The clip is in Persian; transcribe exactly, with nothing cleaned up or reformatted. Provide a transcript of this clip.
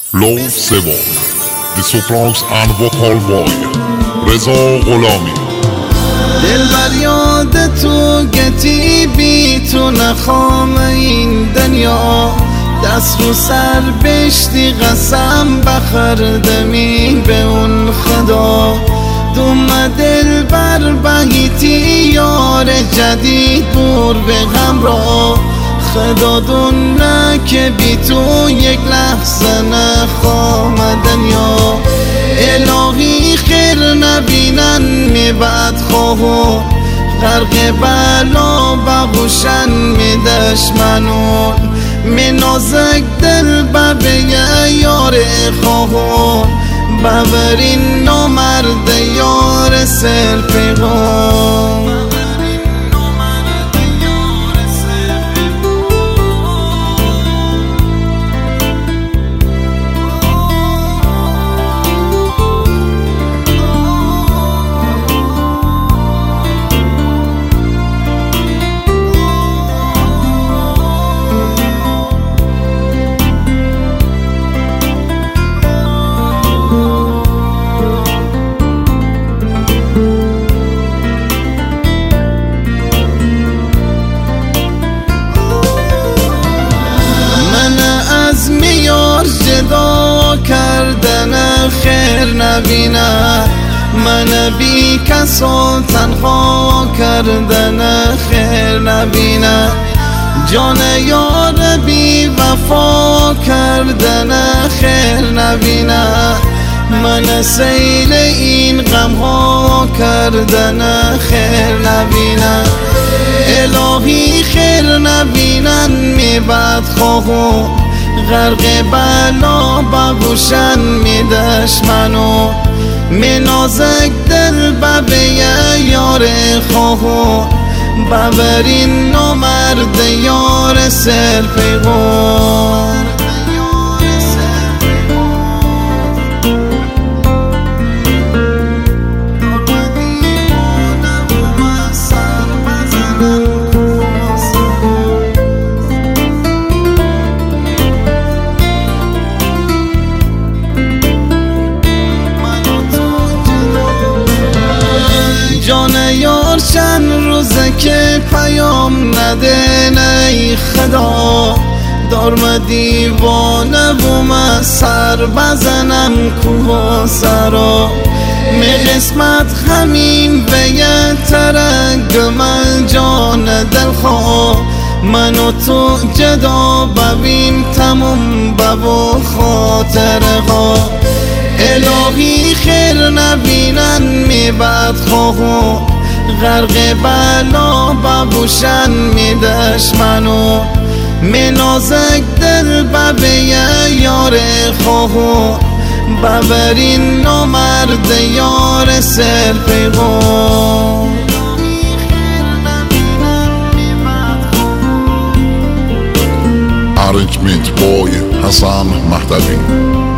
لو سوم The Sopranos and Vocal Boy رضا غلامی. دل بر یاد تو گتی بی تو نخوام این دنیا، دست رو سر بشتی قسم بخردمی به اون خدا. دوم دل بر بهیتی یار جدید بور به غم را، خدا دونه که بی تو یک لحظه نخوام دنیا. الهی خیر نبینن می بد خواه، غرق بلا بغوشن می دشمنون. می نازک دل ببه یار خواه، ببرین نامرد یار سر پیغام. جدا کردن خیر نبینه، من بی کس و تنها کردن خیر نبینه. جان یار بی وفا کردن خیر نبینه، من سیل این غم ها کردن خیر نبینه. الهی خیر نبینن می بد خواه، غرق بلا بگوشن می دشمنو. می نازک دل ببه یار خواه، ببرین نامرد یار سر پیغام. جان یار چند روزه که پیام نده ای خدا، دارم دیوانه و من سر بزنم کوه و سرا. می قسمت همین و یه ترنگ من جان دل خواه، من و تو جدا ببیم تموم ببو خاطر ها. الهی خیر نبینن می بد خواه، غرق بلا ببوشن می دشمنو. می نازک دل ببه یار خواه، ببرین نامرد یار سر پیغام. Arrangement Boy حسن مهدوی.